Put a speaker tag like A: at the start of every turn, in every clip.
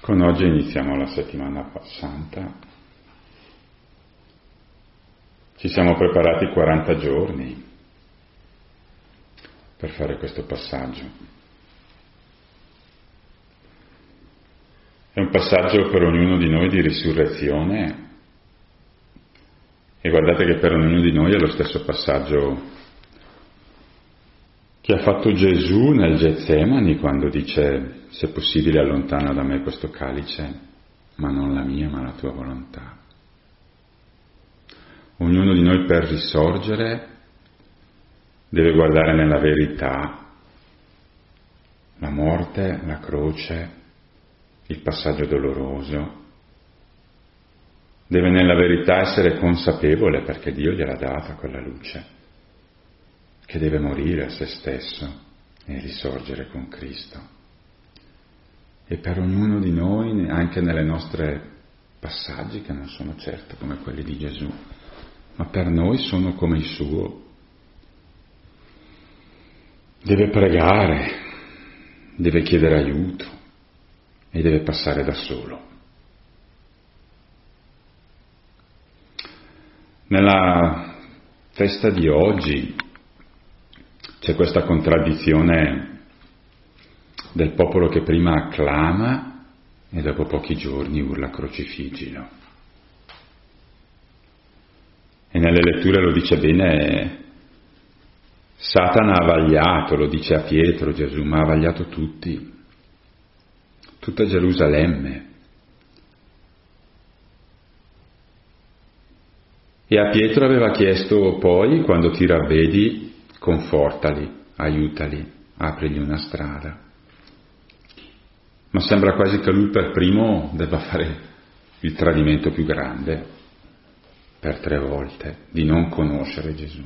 A: Con oggi iniziamo la settimana santa. Ci siamo preparati 40 giorni per fare questo passaggio. È un passaggio per ognuno di noi di risurrezione e guardate che per ognuno di noi è lo stesso passaggio che ha fatto Gesù nel Getsemani quando dice: se possibile allontana da me questo calice, ma non la mia ma la tua volontà. Ognuno di noi per risorgere deve guardare nella verità la morte, la croce, il passaggio doloroso. Deve nella verità essere consapevole, perché Dio gliel'ha data quella luce, che deve morire a se stesso e risorgere con Cristo. E per ognuno di noi, anche nelle nostre passaggi, che non sono certo come quelli di Gesù, ma per noi sono come il suo, deve pregare, deve chiedere aiuto e deve passare da solo. Nella festa di oggi c'è questa contraddizione del popolo che prima acclama e dopo pochi giorni urla crocifiggilo. E nelle letture lo dice bene, Satana ha vagliato, lo dice a Pietro Gesù, ma ha vagliato tutti, tutta Gerusalemme. E a Pietro aveva chiesto poi, quando ti ravvedi, confortali, aiutali, aprigli una strada. Ma sembra quasi che lui per primo debba fare il tradimento più grande, per 3 volte, di non conoscere Gesù.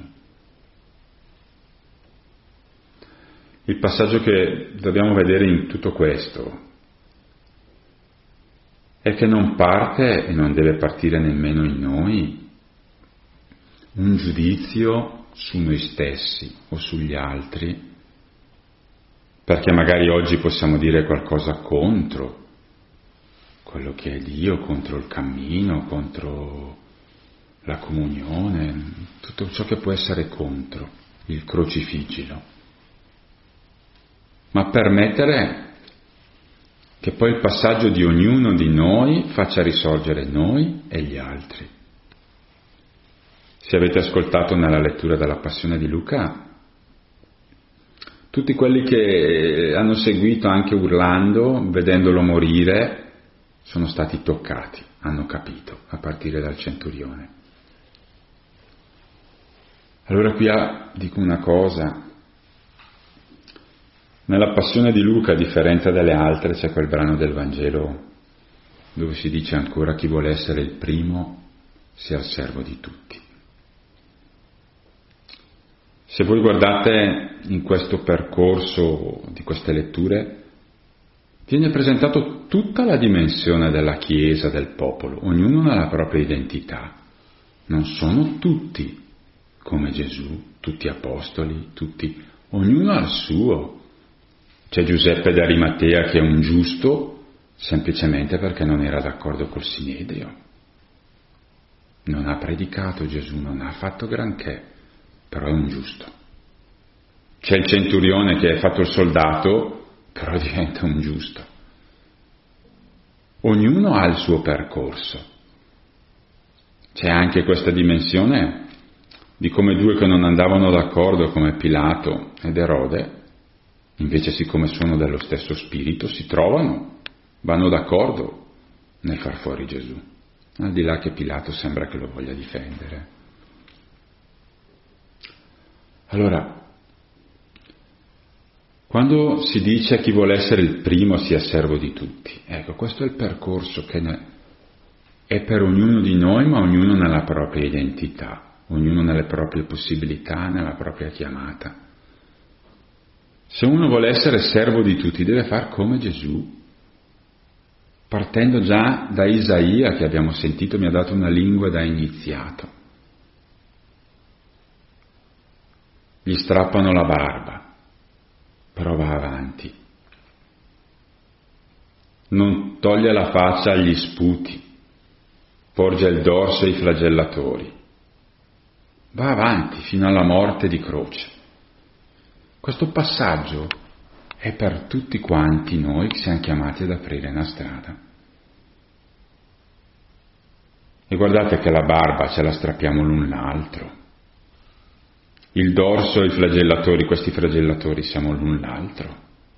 A: Il passaggio che dobbiamo vedere in tutto questo è che non parte e non deve partire nemmeno in noi un giudizio su noi stessi o sugli altri, perché magari oggi possiamo dire qualcosa contro quello che è Dio, contro il cammino, contro la comunione, tutto ciò che può essere contro il crocifiggilo, ma permettere che poi il passaggio di ognuno di noi faccia risorgere noi e gli altri. Se avete ascoltato nella lettura della Passione di Luca, tutti quelli che hanno seguito anche urlando, vedendolo morire, sono stati toccati, hanno capito, a partire dal centurione. Allora qui dico una cosa, nella Passione di Luca, a differenza delle altre, c'è quel brano del Vangelo dove si dice ancora: chi vuole essere il primo sia il servo di tutti. Se voi guardate in questo percorso di queste letture, viene presentato tutta la dimensione della Chiesa, del popolo, ognuno nella propria identità. Non sono tutti come Gesù, tutti apostoli, ognuno ha il suo. C'è Giuseppe d'Arimatea che è un giusto semplicemente perché non era d'accordo col Sinedrio. Non ha predicato Gesù, non ha fatto granché, però è un giusto. C'è il centurione che ha fatto il soldato, però diventa un giusto. Ognuno ha il suo percorso. C'è anche questa dimensione di come 2 che non andavano d'accordo, come Pilato ed Erode, invece siccome sono dello stesso spirito, si trovano, vanno d'accordo nel far fuori Gesù, al di là che Pilato sembra che lo voglia difendere. Allora, quando si dice chi vuole essere il primo sia servo di tutti, ecco, questo è il percorso che è per ognuno di noi, ma ognuno nella propria identità, ognuno nelle proprie possibilità, nella propria chiamata. Se uno vuole essere servo di tutti, deve far come Gesù, partendo già da Isaia, che abbiamo sentito, mi ha dato una lingua da iniziato. Gli strappano la barba, però va avanti. Non toglie la faccia agli sputi, porge il dorso ai flagellatori, va avanti fino alla morte di croce. Questo passaggio è per tutti quanti noi che siamo chiamati ad aprire una strada. E guardate che la barba ce la strappiamo l'un l'altro. Il dorso e i flagellatori, questi flagellatori siamo l'un l'altro.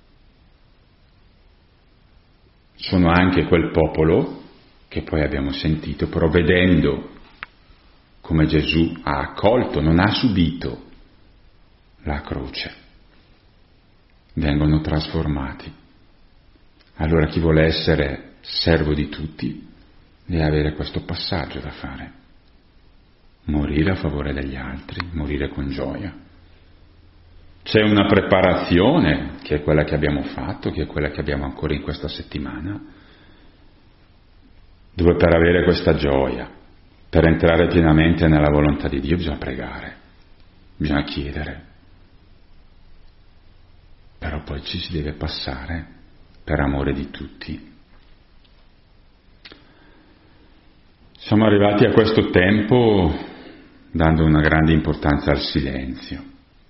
A: Sono anche quel popolo che poi abbiamo sentito, però vedendo come Gesù ha accolto, non ha subito la croce, vengono trasformati. Allora chi vuole essere servo di tutti deve avere questo passaggio da fare. Morire a favore degli altri, morire con gioia. C'è una preparazione, che è quella che abbiamo fatto, che è quella che abbiamo ancora in questa settimana, dove per avere questa gioia, per entrare pienamente nella volontà di Dio, bisogna pregare, bisogna chiedere. Però poi ci si deve passare per amore di tutti. Siamo arrivati a questo tempo dando una grande importanza al silenzio.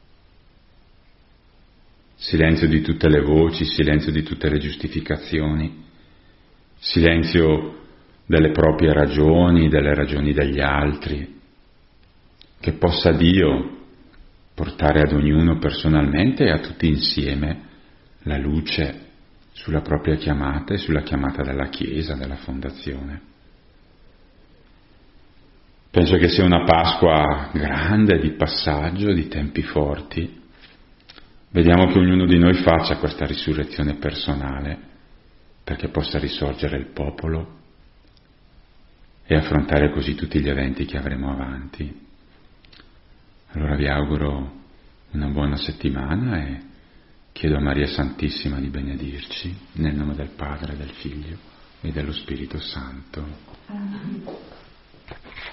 A: Silenzio di tutte le voci, silenzio di tutte le giustificazioni, silenzio delle proprie ragioni, delle ragioni degli altri, che possa Dio portare ad ognuno personalmente e a tutti insieme la luce sulla propria chiamata e sulla chiamata della Chiesa, della fondazione. Penso che sia una Pasqua grande, di passaggio, di tempi forti. Vediamo che ognuno di noi faccia questa risurrezione personale perché possa risorgere il popolo e affrontare così tutti gli eventi che avremo avanti. Allora vi auguro una buona settimana e chiedo a Maria Santissima di benedirci nel nome del Padre, del Figlio e dello Spirito Santo.